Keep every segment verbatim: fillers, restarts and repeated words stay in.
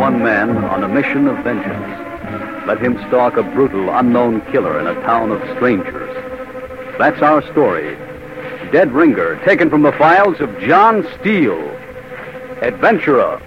one man on a mission of vengeance. Let him stalk a brutal, unknown killer in a town of strangers. That's our story. Dead Ringer, taken from the files of John Steele, adventurer.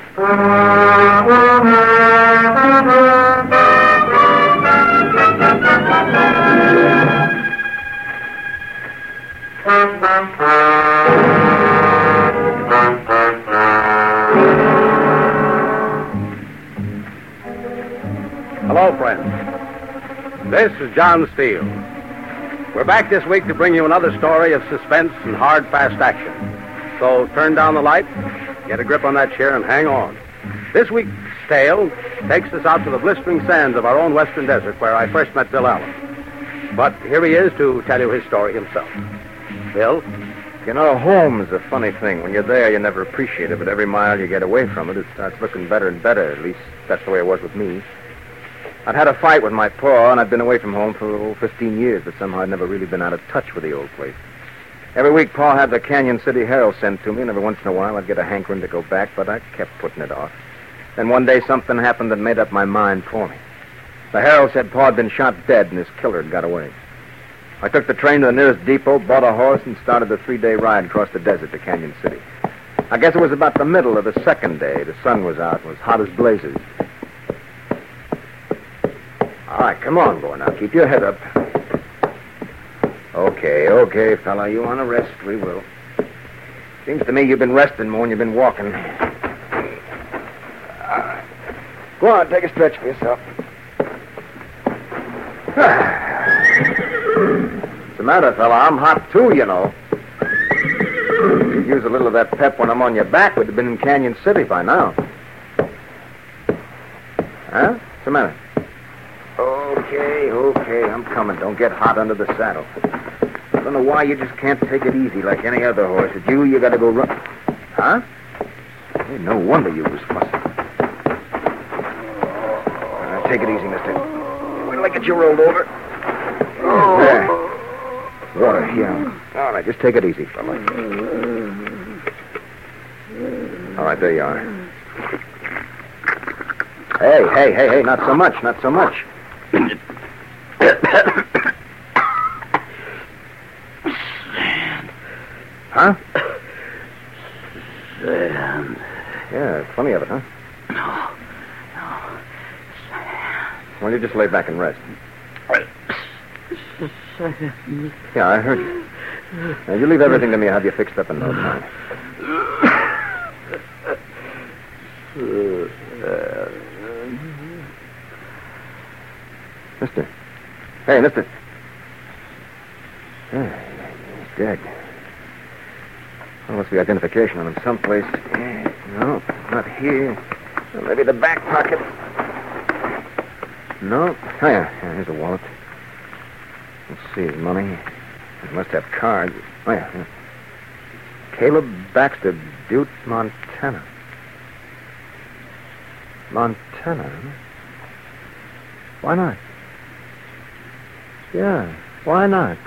Hello, friends. This is John Steele. We're back this week to bring you another story of suspense and hard, fast action. So turn down the light, get a grip on that chair, and hang on. This week's tale takes us out to the blistering sands of our own western desert where I first met Bill Allen. But here he is to tell you his story himself. Bill? You know, home is a funny thing. When you're there, you never appreciate it, but every mile you get away from it, it starts looking better and better. At least that's the way it was with me. I'd had a fight with my pa, and I'd been away from home for oh, fifteen years, but somehow I'd never really been out of touch with the old place. Every week, Pa had the Canyon City Herald sent to me, and every once in a while I'd get a hankering to go back, but I kept putting it off. Then one day something happened that made up my mind for me. The Herald said Pa had been shot dead and his killer had got away. I took the train to the nearest depot, bought a horse, and started the three-day ride across the desert to Canyon City. I guess it was about the middle of the second day. The sun was out. It was hot as blazes. All right, come on, boy. Now, keep your head up. Okay, okay, fella. You want to rest? We will. Seems to me you've been resting more than you've been walking. All right. Go on, take a stretch for yourself. What's the matter, fella? I'm hot, too, you know. If you'd use a little of that pep when I'm on your back, we'd have been in Canyon City by now. Huh? What's the matter? Okay, okay, I'm coming. Don't get hot under the saddle. I don't know why you just can't take it easy like any other horse. With you, you gotta go run. Huh? Hey, no wonder you was fussing. Uh, take it easy, mister. Wait till I get you rolled over. Oh. There. Water, here. All right, just take it easy, fella. All right, there you are. Hey, hey, hey, hey, not so much, not so much. Sand. Huh? Sand. Yeah, plenty of it, huh? No. No. Sand. Well, you just lay back and rest. Sand. Yeah, I heard you. Now, you leave everything to me. I'll have you fixed up in no time. Mister. Hey, mister. Yeah, he's dead. Well, must be identification on him someplace. Yeah, no, not here. Well, maybe the back pocket. No. Oh, yeah. yeah, here's a wallet. Let's see, his money. He must have cards. Oh, yeah. yeah. Caleb Baxter, Butte, Montana. Montana, huh? Why not? Yeah, why not?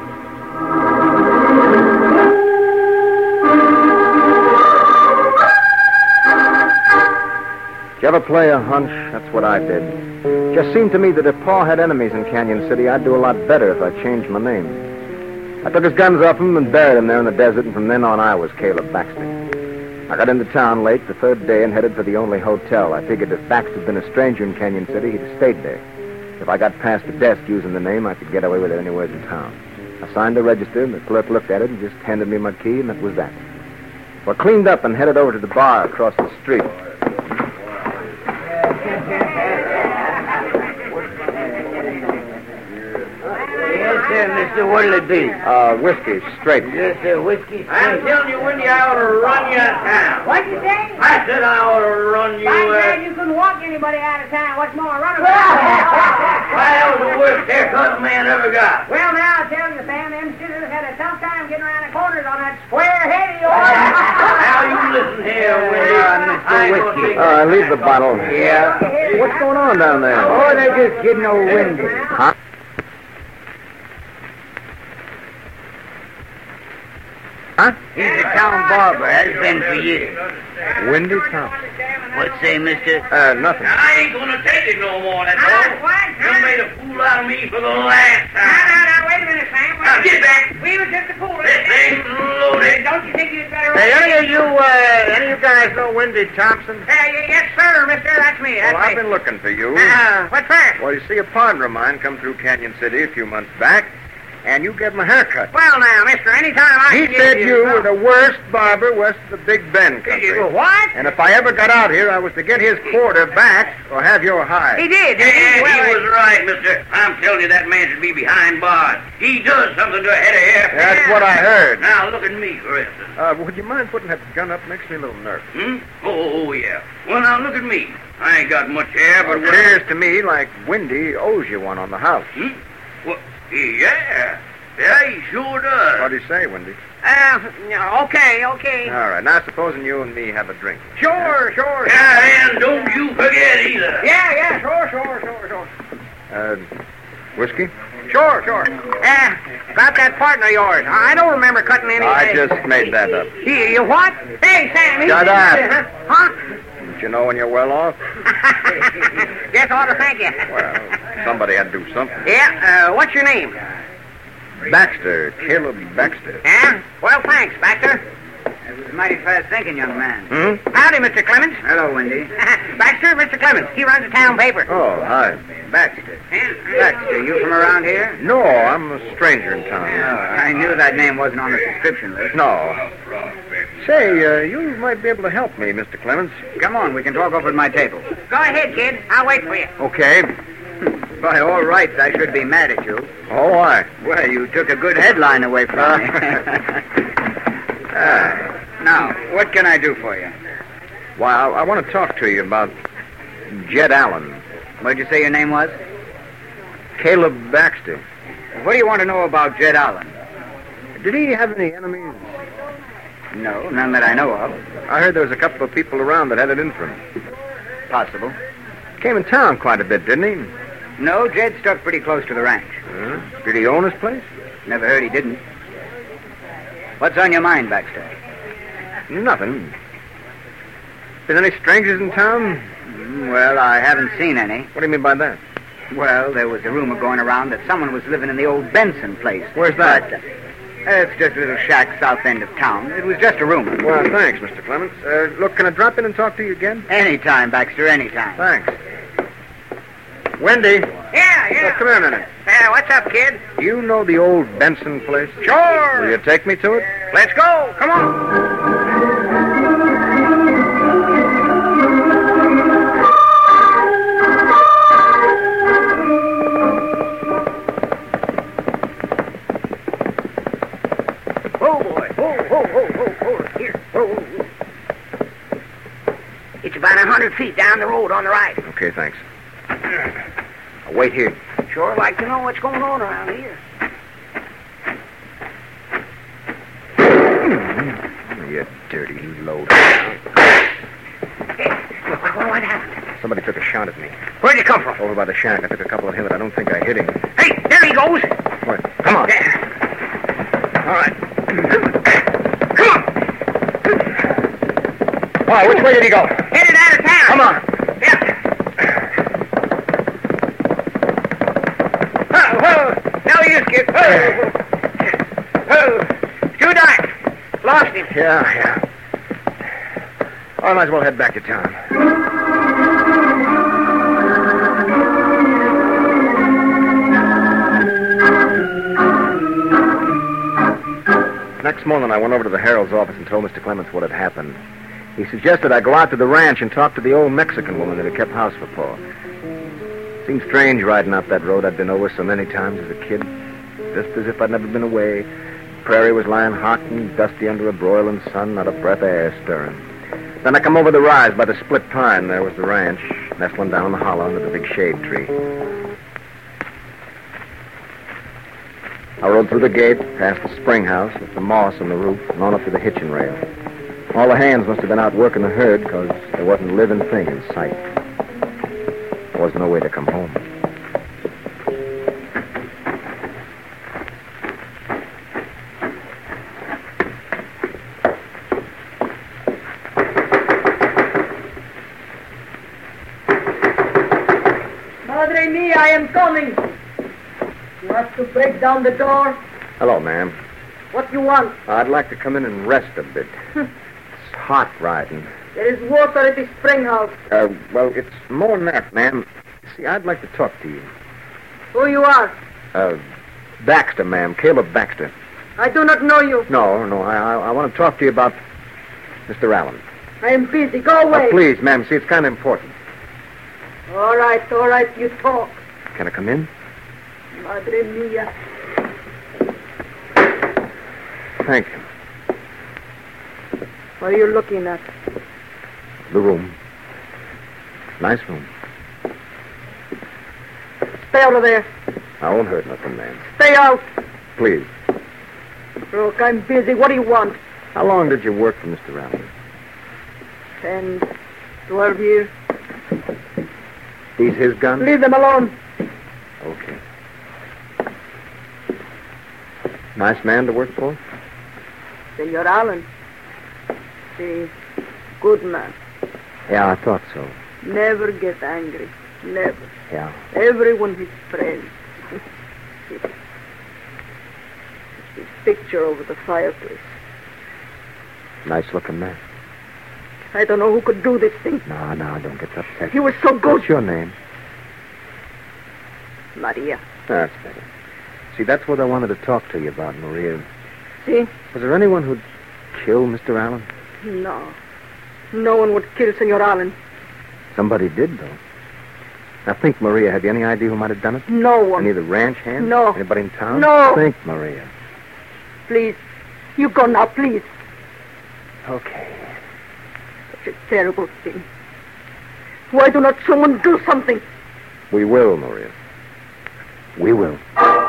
Did you ever play a hunch? That's what I did. Just seemed to me that if Pa had enemies in Canyon City, I'd do a lot better if I changed my name. I took his guns off him and buried him there in the desert, and from then on I was Caleb Baxter. I got into town late the third day and headed for the only hotel. I figured if Baxter had been a stranger in Canyon City, he'd have stayed there. If I got past the desk using the name, I could get away with it anywhere in town. I signed the register, and the clerk looked at it and just handed me my key, and that was that. Well, I cleaned up and headed over to the bar across the street. Yes, sir, mister, what'll it be? Uh, whiskey, straight. Yes, sir, whiskey. I'm telling you, Wendy, I ought to run you out of town. What'd you say? I said I ought to run you I'm out. glad you couldn't walk anybody out of town. What's more, run Well, that was the worst haircut a man ever got. Well, now, I'll tell you, Sam, them sinners had a tough time getting around the corners on that square head of yours. Now, you listen here, Wendy. I ain't gonna take Uh, leave the bottle. Yeah. What's going on down there? Oh, they're just kidding old Wendy. Huh? Huh? He's the town barber. Has been for years. Windy Thompson. What say, mister? Uh, nothing. I ain't gonna take it no more, that's Huh? all. What? You made a fool out of me for the last Now, time. now, now, wait a minute, Sam. Wait Now, a get minute. back. We was just a fool. This thing's loaded. Don't you think you'd better... Hey, any of you, uh, any of you guys know Windy Thompson? Uh, y- yes, sir, mister. That's me. That's Well, I've me. been looking for you. Uh, what's that? Well, you see, a partner of mine come through Canyon City a few months back, and you gave him a haircut. Well, now, mister, anytime I He can give said you well, were the worst barber west of the Big Bend country. you- What? And if I ever got out here, I was to get his quarter back or have your hide. He did. He And did. Well, he I- was right, mister. I'm telling you, that man should be behind bars. He does something to a head of hair. That's what I heard. Now, look at me, for instance. Uh, would you mind putting that gun up? Makes me a little nervous. Hmm? Oh, oh, yeah. Well, now, look at me. I ain't got much hair, but... It appears to me like Windy owes you one on the house. Hmm? Well, yeah. Yeah, he sure does. What do you say, Windy? Uh, yeah, okay, okay. All right. Now, supposing you and me have a drink. Sure, sure. Yeah, and don't you forget either. Yeah, yeah, sure, sure, sure, sure. Uh, whiskey? Sure, sure. Uh, about that partner of yours. I don't remember cutting any... I just made that up. You, you what? Hey, Sam. he- Shut up. Huh? Don't you know when you're well off? Guess I ought to thank you. Well, somebody had to do something. Yeah, uh, what's your name? Baxter. Caleb Baxter. Yeah? Well, thanks, Baxter. That was mighty fast thinking, young man. Hmm? Howdy, Mister Clemens. Hello, Windy. Baxter, Mister Clemens. He runs the town paper. Oh, hi. Baxter. Yeah. Baxter, you from around here? No, I'm a stranger in Oh, town. I knew that name wasn't on the subscription list. No. Say, uh, you might be able to help me, Mister Clemens. Come on, we can talk over at my table. Go ahead, kid. I'll wait for you. Okay. By all rights, I should be mad at you. Oh, why? Well, you took a good headline away from me. Ah, now, what can I do for you? Well, I, I want to talk to you about Jed Allen. What'd you say your name was? Caleb Baxter. What do you want to know about Jed Allen? Did he have any enemies? No, none that I know of. I heard there was a couple of people around that had it in for him. Possible. Came in town quite a bit, didn't he? No, Jed stuck pretty close to the ranch. Huh? Did he own his place? Never heard he didn't. What's on your mind, Baxter? Nothing. Been any strangers in town? Mm, Well, I haven't seen any. What do you mean by that? Well, there was a rumor going around that someone was living in the old Benson place. Where's that? But, uh, it's just a little shack south end of town. It was just a rumor. Well, thanks, Mister Clements. Uh, look, can I drop in and talk to you again? Anytime, Baxter, anytime. Thanks. Wendy, Yeah, oh, yeah. come here a minute. Uh, what's up, kid? Do you know the old Benson place? Sure. Will you take me to it? Let's go. Come on. Oh, boy. Oh, oh, oh, oh, oh. Here. Oh, oh, oh. It's about a hundred feet down the road on the right. Okay, thanks. I'll wait here. Sure like to know what's going on around here. You dirty load. Hey, what, what, what happened? Somebody took a shot at me. Where'd you come from? Over by the shack, I took a couple of him, but I don't think I hit him. Hey, there he goes. What? Come on. There. All right. Come on. All right, which way did he go? Headed out of town. Come on. Yeah. Oh, oh, no use, kid. Oh, oh, it's too dark. Lost him. Yeah, yeah. I might as well head back to town. Next morning, I went over to the Herald's office and told Mister Clements what had happened. He suggested I go out to the ranch and talk to the old Mexican woman that had kept house for Pa. Seemed strange riding up that road I'd been over so many times as a kid, just as if I'd never been away. The prairie was lying hot and dusty under a broiling sun, not a breath of air stirring. Then I come over the rise by the split pine. There was the ranch, nestling down in the hollow under the big shade tree. I rode through the gate, past the spring house with the moss on the roof, and on up to the hitching rail. All the hands must have been out working the herd, because there wasn't a living thing in sight. There was no way to come home. am coming. You have to break down the door. Hello, ma'am. What you want? I'd like to come in and rest a bit. It's hot riding. There is water at the spring house. Uh, well, it's more than that, ma'am. See, I'd like to talk to you. Who you are? Uh, Baxter, ma'am. Caleb Baxter. I do not know you. No, no, I, I, I want to talk to you about Mister Allen. I am busy. Go away. Oh, please, ma'am. See, it's kind of important. All right, all right. You talk. Can I come in? Madre mia. Thank you. What are you looking at? The room. Nice room. Stay out of there. I won't hurt nothing, ma'am. Stay out. Please. Look, I'm busy. What do you want? How long did you work for Mister Allen? Ten, twelve years. These his guns? Leave them alone. Okay. Nice man to work for? Senor Allen. See, good man. Yeah, I thought so. Never get angry. Never. Yeah. Everyone his friend. His picture over the fireplace. Nice looking man. I don't know who could do this thing. No, no, don't get upset. He was so good. What's your name? Maria. That's better. See, that's what I wanted to talk to you about, Maria. See? Was there anyone who'd kill Mister Allen? No. No one would kill Senor Allen. Somebody did, though. Now, think, Maria, have you any idea who might have done it? No one. Any of the ranch hands? No. Anybody in town? No. Think, Maria. Please. You go now, please. Okay. Such a terrible thing. Why do not someone do something? We will, Maria. We will.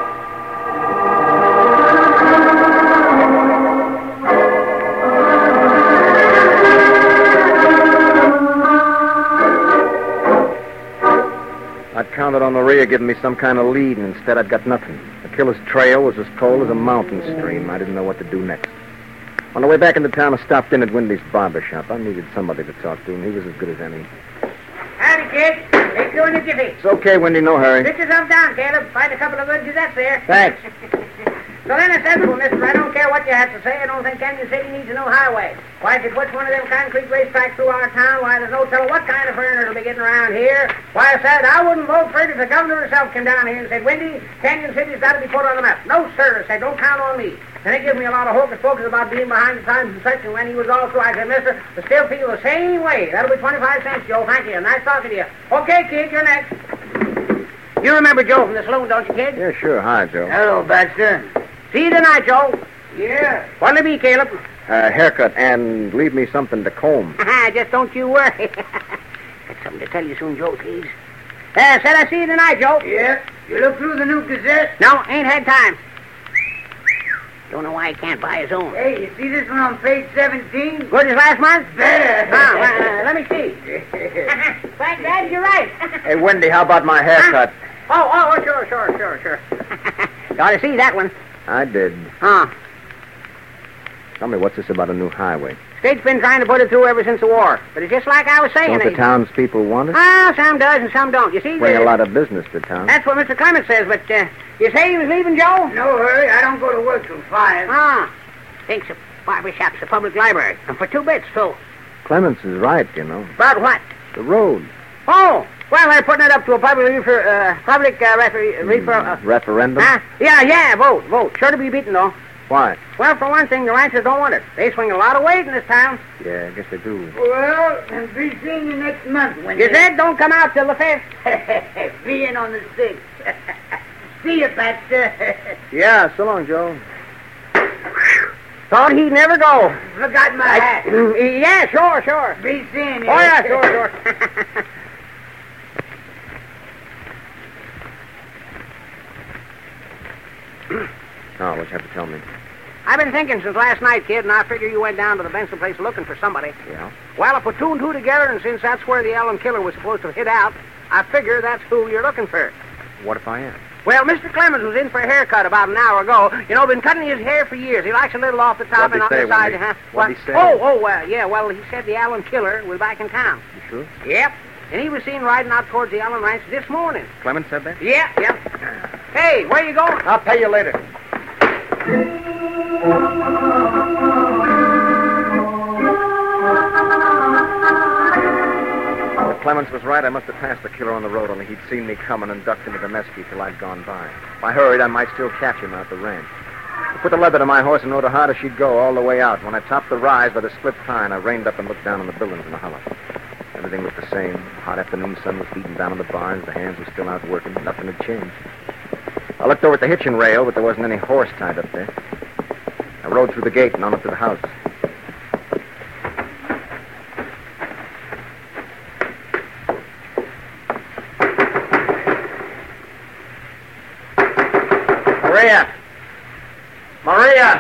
I'd counted on Maria giving me some kind of lead, and instead I'd got nothing. The killer's trail was as cold as a mountain stream. I didn't know what to do next. On the way back into town, I stopped in at Wendy's barber shop. I needed somebody to talk to, and he was as good as any. Howdy, kid. Take you in the jiffy. It's okay, Wendy, no hurry. Sit yourself down, Caleb. Find a couple of good gazettes there. Thanks. So then I said to him, mister, I don't care what you have to say. I don't think Canyon City needs a new highway. Why, if you put one of them concrete racetracks through our town, why, there's no telling what kind of foreigner will be getting around here. Why, I said, I wouldn't vote for it if the governor herself came down here and said, Wendy, Canyon City's got to be put on the map. No, sir. I said, don't count on me. And they give me a lot of hocus pocus about being behind the times and such, and when he was all through, I said, mister, I still feel the same way. That'll be twenty-five cents, Joe. Thank you. Nice talking to you. Okay, kid, you're next. You remember Joe from the saloon, don't you, kid? Yeah, sure. Hi, Joe. Hello, Baxter. See you tonight, Joe. Yeah. What'll it be, Caleb? Uh, haircut, and leave me something to comb. Just don't you worry. Got something to tell you soon, Joe, please. Uh, said I see you tonight, Joe. Yeah. You look through the new Gazette? No, ain't had time. Don't know why he can't buy his own. Hey, you see this one on page seventeen? Good as last month? Better. Oh, well, uh, let me see. Thank Dad, you're right. Hey, Wendy, how about my haircut? Oh, oh, oh, sure, sure, sure, sure. You ought to see that one. I did. Huh. Tell me, what's this about a new highway? State's been trying to put it through ever since the war. But it's just like I was saying. Don't the they... townspeople want it? Ah, some does and some don't. You see, Bring the... a lot of business to town. That's what Mister Clements says, but uh, you say he was leaving, Joe? No hurry. I don't go to work till five. Ah. Thinks a barber shop's a public library. And for two bits, too. Clements is right, you know. About what? The road. Oh. Well, they're putting it up to a public refer, uh, public uh, refer, refer, uh, referendum? Uh, yeah, yeah, vote, vote. Sure to be beaten, though. Why? Well, for one thing, the ranchers don't want it. They swing a lot of weight in this town. Yeah, I guess they do. Well, and be seeing you next month. When you said don't come out till the fifth. Being on the sixth. See you, Baxter. Yeah, so long, Joe. Thought he'd never go. Forgot my I, hat. Yeah, sure, sure. Be seeing you. Oh, yeah, sure, sure. Oh, what you have to tell me? I've been thinking since last night, kid, and I figure you went down to the Benson place looking for somebody. Yeah? Well, I put two and two together, and since that's where the Allen killer was supposed to hit out, I figure that's who you're looking for. What if I am? Well, Mister Clemens was in for a haircut about an hour ago. You know, been cutting his hair for years. He likes a little off the top What'd and on he say, the side. Wendy? Huh? What'd he say? Oh, oh, well, yeah, well, he said the Allen killer was back in town. You sure? Yep. And he was seen riding out towards the Allen Ranch this morning. Clemens said that? Yeah, yeah. Hey, where you going? I'll pay you later. If Clemens was right, I must have passed the killer on the road, only he'd seen me coming and ducked into the mesquite till I'd gone by. If I hurried, I might still catch him out the ranch. I put the leather to my horse and rode her hard as she'd go all the way out. When I topped the rise by the split pine, I reined up and looked down on the buildings in the hollow. Everything looked the same. The hot afternoon sun was beating down on the barns. The hands were still out working. Nothing had changed. I looked over at the hitching rail, but there wasn't any horse tied up there. I rode through the gate and on up to the house. Maria! Maria!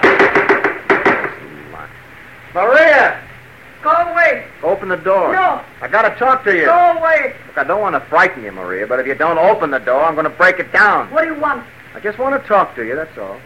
Maria! Go away. Open the door. No. I gotta talk to you. Go away. Look, I don't want to frighten you, Maria, but if you don't open the door, I'm going to break it down. What do you want? I just want to talk to you, that's all.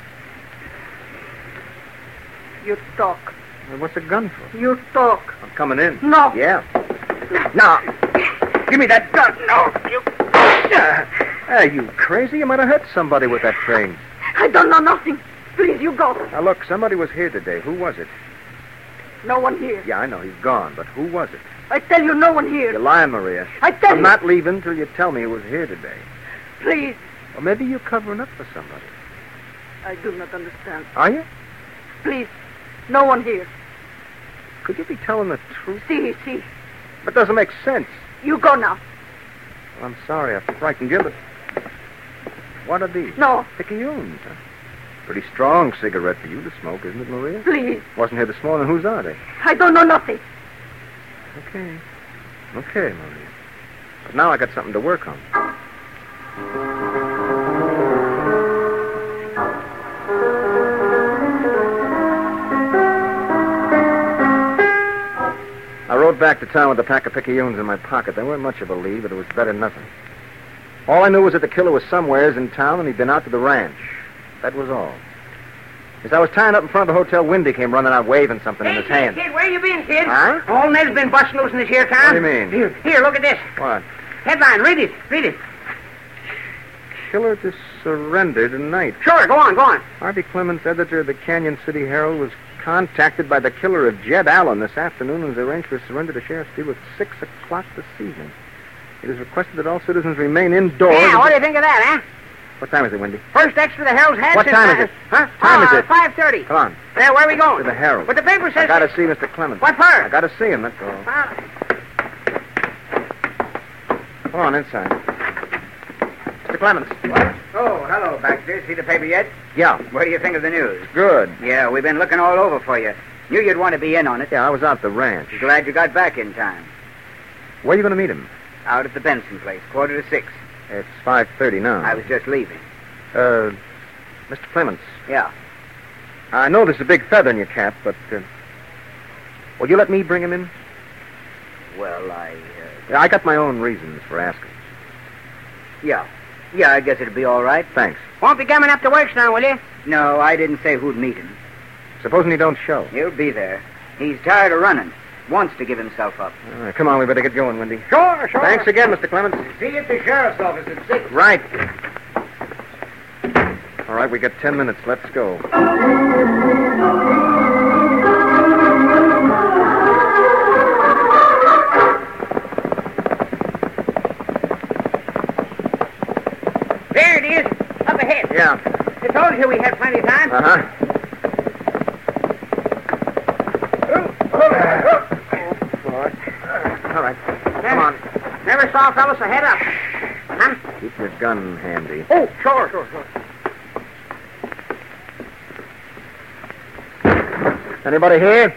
You talk. Well, what's a gun for? You talk. I'm coming in. No. Yeah. Now, give me that gun. No, you... Are you crazy? You might have hurt somebody with that thing. I don't know nothing. Please, you go. Now, look, somebody was here today. Who was it? No one here. Yeah, I know, he's gone, but who was it? I tell you, no one here. You're lying, Maria. I tell I'm you. not leaving till you tell me who was here today. Please. Or maybe you're covering up for somebody. I do not understand. Are you? Please. No one here. Could you be telling the truth? See, see. That doesn't make sense. You go now. Well, I'm sorry I frightened you, but... What are these? No. Picayunes, huh? Pretty strong cigarette for you to smoke, isn't it, Maria? Please. Wasn't here this morning. Whose are they? I don't know nothing. Okay. Okay, Maria. But now I got something to work on. I rode back to town with a pack of picayunes in my pocket. They weren't much of a lead, but it was better than nothing. All I knew was that the killer was somewheres in town and he'd been out to the ranch. That was all. As I was tying up in front of the hotel, Windy came running out waving something Hey, in his kid, hand. kid, where you been, kid? Huh? All Ned's been busting loose in this here town. What do you mean? Here, here, look at this. What? Headline, read it, read it. Killer to surrender tonight. Sure, go on, go on. Harvey Clemens, editor of the Canyon City Herald, was contacted by the killer of Jed Allen this afternoon and has arranged for a surrender to Sheriff Steele at six o'clock this evening. It is requested that all citizens remain indoors. Yeah, what do you think of that, huh? What time is it, Wendy? First extra the Herald's had What since time I- is it? Huh? Time is uh, it? five thirty. Come on. There, where are we going? To the Herald. But the paper says... I gotta see Mister Clemens. What for? I gotta see him, that's all. Well, Come on, inside. Mister Clemens. What? Oh, hello, Baxter. See the paper yet? Yeah. What do you think of the news? Good. Yeah, we've been looking all over for you. Knew you'd want to be in on it. Yeah, I was out at the ranch. Glad you got back in time. Where are you gonna meet him? Out at the Benson place, quarter to six. It's five thirty now. I was just leaving. Uh, Mister Clemens. Yeah. I know there's a big feather in your cap, but... Uh, will you let me bring him in? Well, I, uh... Yeah, I got my own reasons for asking. Yeah. Yeah, I guess it'll be all right. Thanks. won't be coming up to work now, will you? No, I didn't say who'd meet him. Supposing he don't show. He'll be there. He's tired of running. Wants to give himself up. All right, come on, we better get going, Wendy. Sure, sure. Thanks again, Mister Clemens. See you at the sheriff's office at six. Right. All right, we got ten minutes. Let's go. There it is, up ahead. Yeah. I told you we had plenty of time. Uh-huh. All right. Come on. Never saw a fellow so head up. Huh? Keep your gun handy. Oh, sure, sure, sure. Anybody here?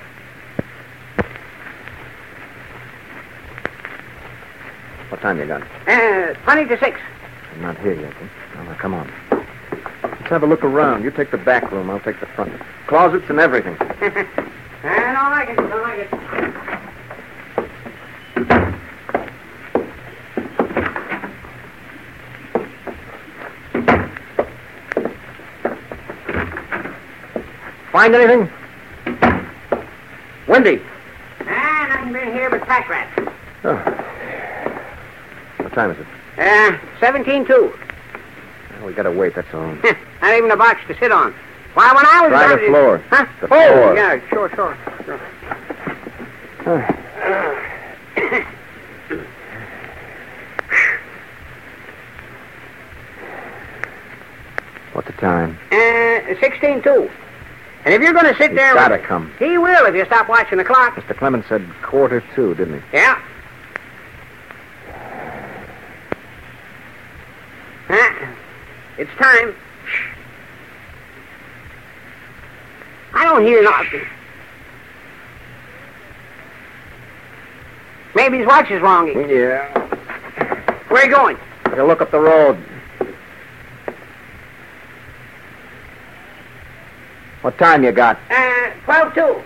What time you got? Uh, twenty to six. I'm not here yet. Huh? All right, come on. Let's have a look around. You take the back room. I'll take the front. Closets and everything. I don't like it, don't like it. Find anything? Wendy. Ah, nothing been here but pack rats. Oh. time is it? Uh, seventeen two. Well, we gotta wait, that's all. Not even a box to sit on. Why, when I was Try down the floor. Huh? The oh, floor. yeah, sure, sure, sure. What's the time? Uh, sixteen two. And if you're going to sit He's there... gotta come. He will if you stop watching the clock. Mister Clemens said quarter two, didn't he? Yeah. Huh? It's time. Shh. I don't hear nothing. Maybe his watch is wrong. Yeah. Where are you going? Gotta look up the road. What time you got? Uh, twelve two.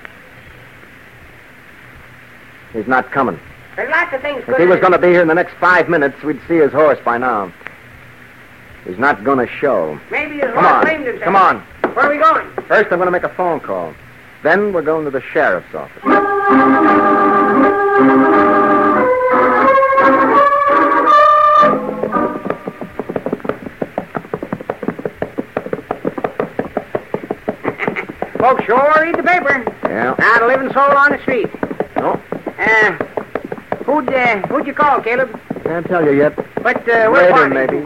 He's not coming. There's lots of things If good he in was it. going to be here in the next five minutes, we'd see his horse by now. He's not going to show. Maybe his Come horse on. claimed himself. Come on. Where are we going? First, I'm going to make a phone call. Then we're going to the sheriff's office. Folks sure read the paper. Yeah. Not a living soul on the street. No, Uh, who'd, uh, who'd you call, Caleb? can't tell you yet. But, uh, we're Later, parting. maybe.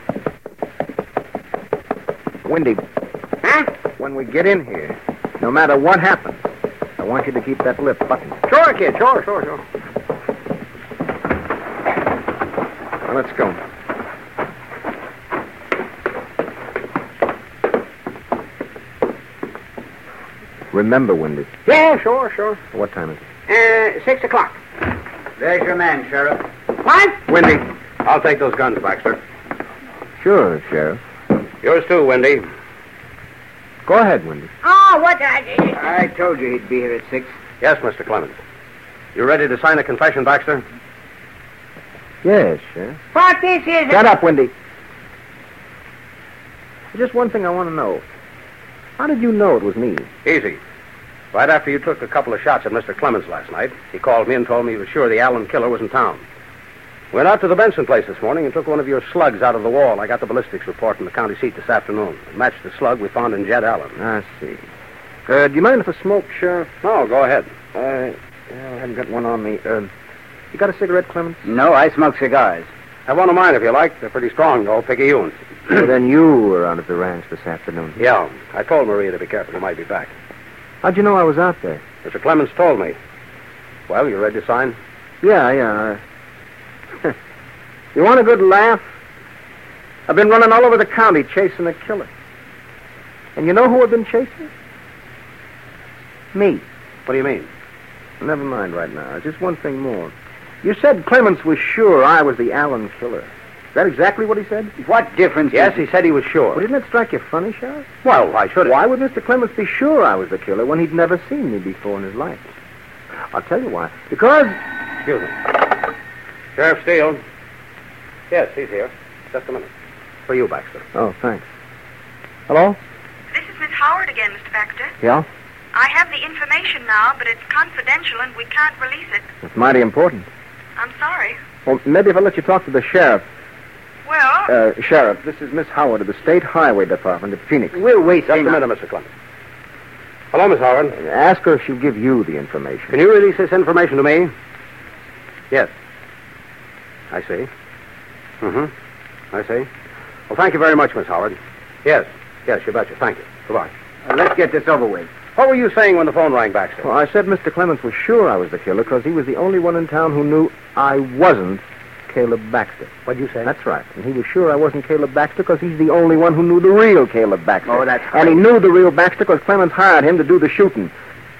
Windy, Huh? when we get in here, no matter what happens, I want you to keep that lip buttoned. Sure, kid. Sure, sure, sure. Now, let's go. Remember, Windy. Yeah, sure, sure. What time is it? Uh, six o'clock. There's your man, Sheriff. What? Windy, I'll take those guns, Baxter. Sure, Sheriff. Yours too, Windy. Go ahead, Windy. Oh, what? I... I told you he'd be here at six. Yes, Mister Clemens. You ready to sign a confession, Baxter? Yes, Sheriff. What this is... Shut up, Windy. Just one thing I want to know. How did you know it was me? Easy. Right after you took a couple of shots at Mister Clemens last night, he called me and told me he was sure the Allen killer was in town. Went out to the Benson place this morning and took one of your slugs out of the wall. I got the ballistics report from the county seat this afternoon. It matched the slug we found in Jed Allen. I see. Uh, do you mind if I smoke, Sheriff? No, go ahead. Uh, yeah, I haven't got one on me. Uh, you got a cigarette, Clemens? No, I smoke cigars. Have one of mine if you like. They're pretty strong, though. Picayune. Well, then you were out at the ranch this afternoon. Yeah, I told Maria to be careful. He might be back. How'd you know I was out there? Mister Clemens told me. Well, you ready to sign? Yeah, yeah. Uh, you want a good laugh? I've been running all over the county chasing a killer. And you know who I've been chasing? Me. What do you mean? Never mind right now. Just one thing more. You said Clemens was sure I was the Allen killer. Is that exactly what he said? What difference Yes, is he said he was sure. Well, didn't it strike you funny, Sheriff? Well, why should it? Why would Mister Clemens be sure I was the killer when he'd never seen me before in his life? I'll tell you why. Because... Excuse me. Sheriff Steele. Yes, he's here. Just a minute. For you, Baxter. Oh, thanks. Hello? This is Miss Howard again, Mister Baxter. Yeah? I have the information now, but it's confidential and we can't release it. It's mighty important. I'm sorry. Well, maybe if I let you talk to the sheriff. Well, Uh, Sheriff, this is Miss Howard of the State Highway Department of Phoenix. We'll wait. Just a minute, Mister Clemens. Hello, Miss Howard. Ask her if she'll give you the information. Can you release this information to me? Yes. I see. Mm-hmm. I see. Well, thank you very much, Miss Howard. Yes. Yes, you betcha. Thank you. Goodbye. Uh, let's get this over with. What were you saying when the phone rang, Baxter? Well, I said Mister Clemens was sure I was the killer because he was the only one in town who knew I wasn't Caleb Baxter. What'd you say? That's right. And he was sure I wasn't Caleb Baxter because he's the only one who knew the real Caleb Baxter. Oh, that's And he great. knew the real Baxter because Clemens hired him to do the shooting.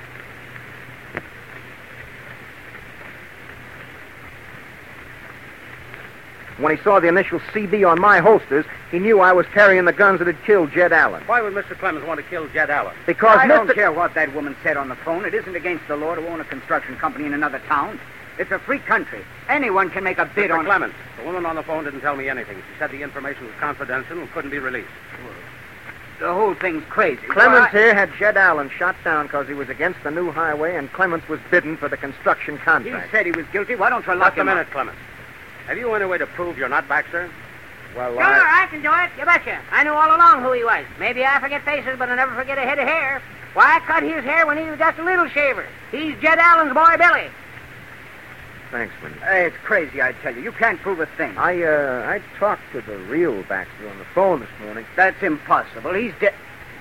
When he saw the initial C B on my holsters, he knew I was carrying the guns that had killed Jed Allen. Why would Mister Clemens want to kill Jed Allen? Because I Mister don't care what that woman said on the phone. It isn't against the law to own a construction company in another town. It's a free country. Anyone can make a bid Mister on... Clemens, the woman on the phone didn't tell me anything. She said the information was confidential and couldn't be released. The whole thing's crazy. Clemens So I- here had Jed Allen shot down because he was against the new highway, and Clemens was bidden for the construction He contract. said he was guilty. Why don't you lock Just a him up? minute, Clemens. Have you any way to prove you're not Baxter? Well, Sure, I can do it. You betcha. I knew all along who he was. Maybe I forget faces, but I never forget a head of hair. Why, I cut his hair when he was just a little shaver. He's Jed Allen's boy, Billy. Thanks, Winnie. Hey, it's crazy, I tell you. You can't prove a thing. I, uh, I talked to the real Baxter on the phone this morning. That's impossible. He's dead.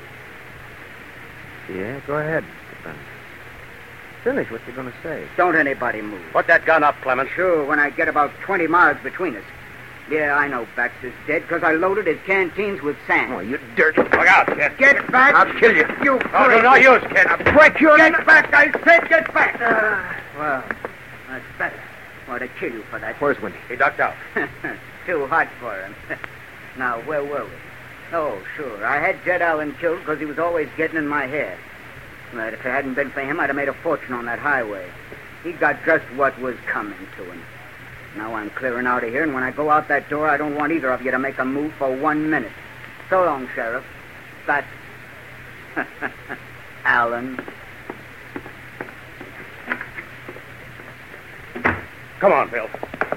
Yeah, go ahead, Mister Bennett. Finish what you're going to say. Don't anybody move. Put that gun up, Clement. Sure, when I get about twenty miles between us. Yeah, I know Baxter's dead because I loaded his canteens with sand. Oh, you dirty... Look out, kid. Get back! I'll kill you. You No, no, no use, kid. I'll break your... Get back, I said get back! Uh, well, that's better. Ought to kill you for that. Where's Winnie? He ducked out. Too hot for him. Now, where were we? Oh, sure. I had Jed Allen killed because he was always getting in my hair. But if it hadn't been for him, I'd have made a fortune on that highway. He got just what was coming to him. Now I'm clearing out of here, and when I go out that door, I don't want either of you to make a move for one minute. So long, Sheriff. That's Allen. Come on, Bill.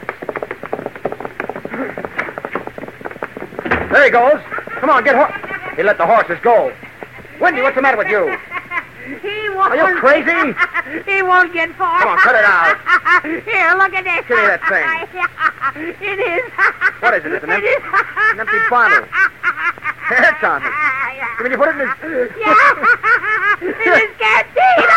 There he goes. Come on, get horse. He let the horses go. Wendy, what's the matter with you? He won't... Are you crazy? He won't get far. Come on, cut it out. Here, look at this. Give me that thing. It is... What is it? It's an empty, It is... an empty bottle. Hair's on it. Can you put it in his... Yeah. It is canteen.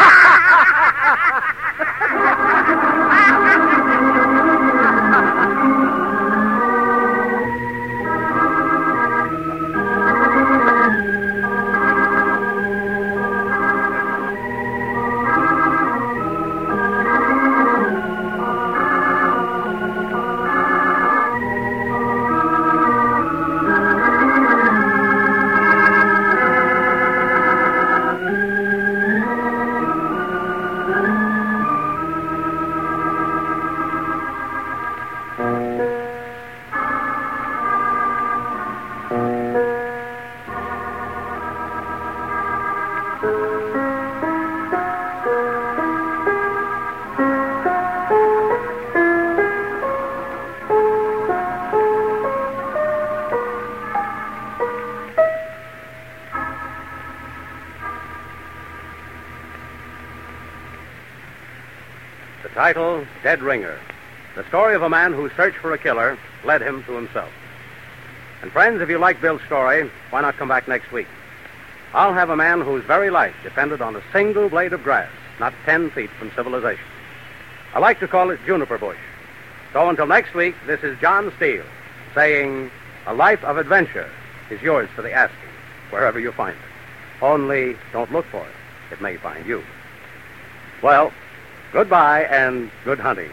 Title, Dead Ringer. The story of a man whose search for a killer led him to himself. And friends, if you like Bill's story, why not come back next week? I'll have a man whose very life depended on a single blade of grass, not ten feet from civilization. I like to call it Juniper Bush. So until next week, this is John Steele saying, a life of adventure is yours for the asking, wherever you find it. Only don't look for it. It may find you. Well, goodbye and good hunting.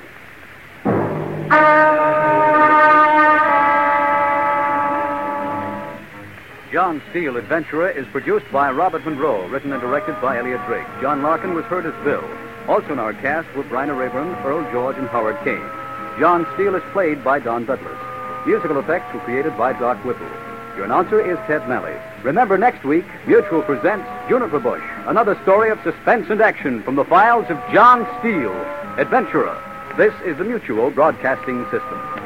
John Steele, Adventurer, is produced by Robert Monroe, written and directed by Elliot Drake. John Larkin was heard as Bill. Also in our cast were Bryna Rayburn, Earl George, and Howard Kane. John Steele is played by Don Douglas. Musical effects were created by Doc Whipple. Your announcer is Ted Nally. Remember, next week, Mutual presents Juniper Bush, another story of suspense and action from the files of John Steele, Adventurer. This is the Mutual Broadcasting System.